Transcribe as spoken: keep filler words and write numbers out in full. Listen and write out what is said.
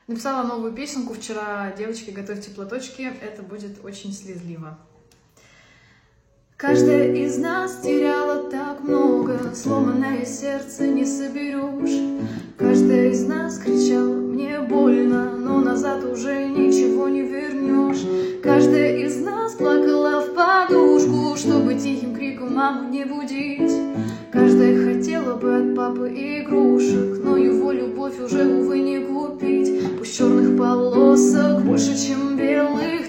Написала новую песенку вчера. Девочки, готовьте платочки, это будет очень слезливо. Каждая из нас теряла так много, сломанное сердце не соберешь. Каждая из нас кричала: мне больно, но назад уже ничего не вернешь. Каждая из нас плакала в подушку, чтобы тихим криком маму не будить. Каждая хотела бы от папы игрушек, но его любовь уже, увы, не купить. Пусть черных полосок больше, чем белых,